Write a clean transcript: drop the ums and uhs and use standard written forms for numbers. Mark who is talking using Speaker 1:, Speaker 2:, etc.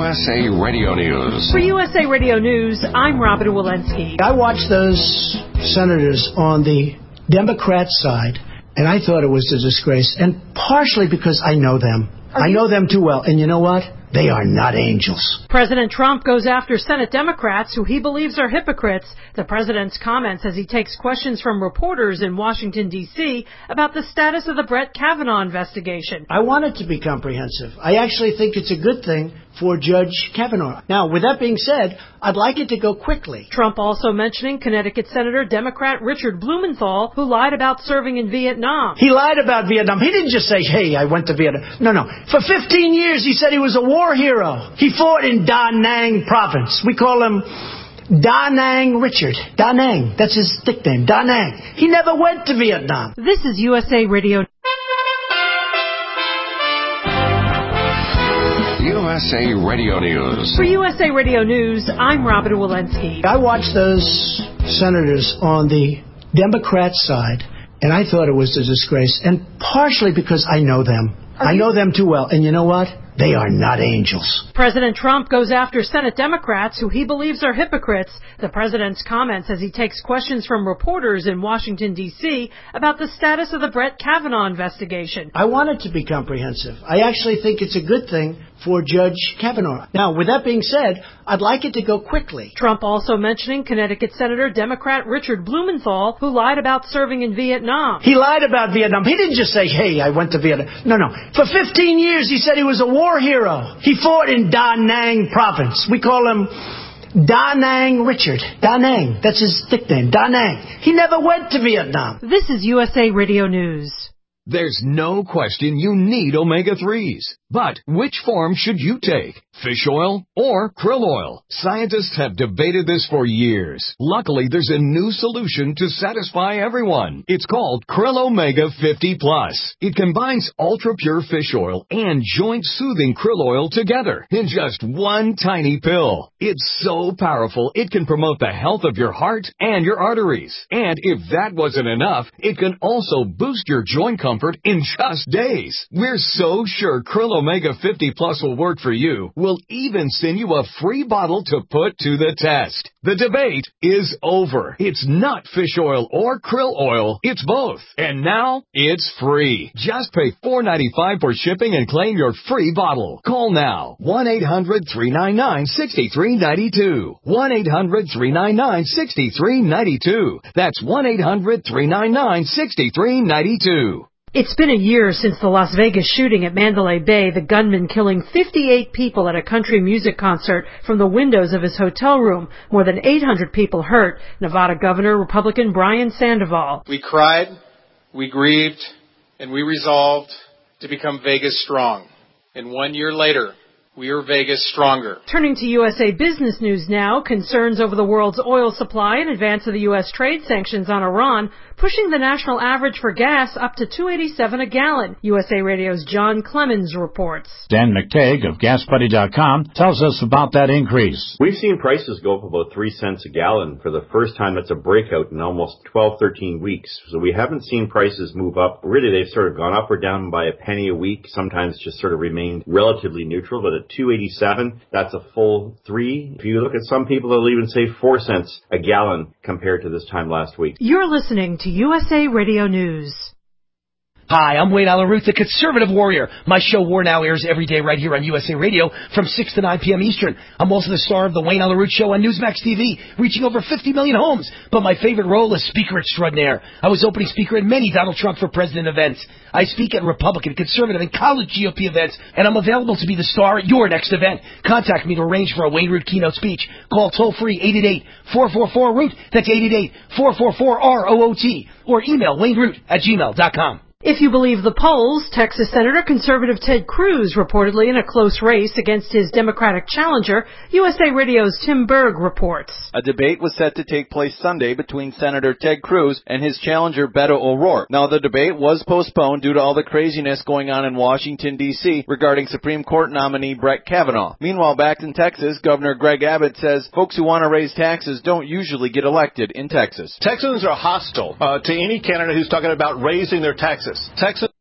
Speaker 1: USA Radio News.
Speaker 2: For USA Radio News, I'm Robin Walensky.
Speaker 3: I watched those senators on the Democrat side, and I thought it was a disgrace, and partially because I know them. I know them too well, and you know what? They are not angels.
Speaker 2: President Trump goes after Senate Democrats who he believes are hypocrites. The president's comments as he takes questions from reporters in Washington, D.C. about the status of the Brett Kavanaugh investigation.
Speaker 3: I want it to be comprehensive. I actually think it's a good thing for Judge Kavanaugh. Now, with that being said, I'd like it to go quickly.
Speaker 2: Trump also mentioning Connecticut Senator Democrat Richard Blumenthal, who lied about serving in Vietnam.
Speaker 3: He lied about Vietnam. He didn't just say, hey, I went to Vietnam. No. For 15 years, he said he was a war hero. He fought in Da Nang province. We call him Da Nang Richard. Da Nang. That's his nickname. Da Nang. He never went to Vietnam.
Speaker 2: This is USA Radio.
Speaker 1: USA Radio News.
Speaker 2: For USA Radio News, I'm Robin Walensky.
Speaker 3: I watched those senators on the Democrat side, and I thought it was a disgrace, and partially because I know them. I know them too well, and you know what? They are not angels.
Speaker 2: President Trump goes after Senate Democrats who he believes are hypocrites. The president's comments as he takes questions from reporters in Washington, D.C. about the status of the Brett Kavanaugh investigation.
Speaker 3: I want it to be comprehensive. I actually think it's a good thing for Judge Kavanaugh. Now, with that being said, I'd like it to go quickly.
Speaker 2: Trump also mentioning Connecticut Senator Democrat Richard Blumenthal, who lied about serving in Vietnam.
Speaker 3: He lied about Vietnam. He didn't just say, hey, I went to Vietnam. No. For 15 years, he said he was a war hero. He fought in Da Nang province. We call him Da Nang Richard. Da Nang. That's his nickname. Da Nang. He never went to Vietnam.
Speaker 2: This is USA Radio News.
Speaker 4: There's no question you need omega-3s. But which form should you take? Fish oil or krill oil? Scientists have debated this for years. Luckily, there's a new solution to satisfy everyone. It's called Krill Omega 50 Plus. It combines ultra-pure fish oil and joint-soothing krill oil together in just one tiny pill. It's so powerful, it can promote the health of your heart and your arteries. And if that wasn't enough, it can also boost your joint comfort in just days. We're so sure Krill Omega 50 Plus will work for you. We'll even send you a free bottle to put to the test. The debate is over. It's not fish oil or krill oil. It's both. And now it's free. Just pay $4.95 for shipping and claim your free bottle. Call now. 1-800-399-6392. 1-800-399-6392. That's 1-800-399-6392.
Speaker 2: It's been a year since the Las Vegas shooting at Mandalay Bay, the gunman killing 58 people at a country music concert from the windows of his hotel room. More than 800 people hurt. Nevada Governor Republican Brian Sandoval.
Speaker 5: We cried, we grieved, and we resolved to become Vegas strong. And 1 year later, we are Vegas stronger.
Speaker 2: Turning to USA Business News now, concerns over the world's oil supply in advance of the U.S. trade sanctions on Iran, pushing the national average for gas up to $2.87 a gallon. USA Radio's John Clemens reports.
Speaker 6: Dan McTagg of GasBuddy.com tells us about that increase.
Speaker 7: We've seen prices go up about 3 cents a gallon for the first time. That's a breakout in almost 12, 13 weeks. So we haven't seen prices move up. Really, they've sort of gone up or down by a penny a week, sometimes just sort of remained relatively neutral. But at $2.87, that's a full 3. If you look at some people, they'll even say 4 cents a gallon compared to this time last week.
Speaker 2: You're listening to USA Radio News.
Speaker 8: Hi, I'm Wayne Allyn Root, the Conservative Warrior. My show War Now airs every day right here on USA Radio from 6 to 9 p.m. Eastern. I'm also the star of the Wayne Allyn Root Show on Newsmax TV, reaching over 50 million homes. But my favorite role is Speaker Extraordinaire. I was opening speaker at many Donald Trump for President events. I speak at Republican, Conservative, and college GOP events, and I'm available to be the star at your next event. Contact me to arrange for a Wayne Root keynote speech. Call toll-free 888-444-ROOT. That's 888-444-ROOT. Or email wayneroot@gmail.com.
Speaker 2: If you believe the polls, Texas Senator conservative Ted Cruz reportedly in a close race against his Democratic challenger. USA Radio's Tim Berg reports.
Speaker 9: A debate was set to take place Sunday between Senator Ted Cruz and his challenger Beto O'Rourke. Now, the debate was postponed due to all the craziness going on in Washington, D.C. regarding Supreme Court nominee Brett Kavanaugh. Meanwhile, back in Texas, Governor Greg Abbott says folks who want to raise taxes don't usually get elected in Texas.
Speaker 10: Texans are hostile to any candidate who's talking about raising their taxes. Texas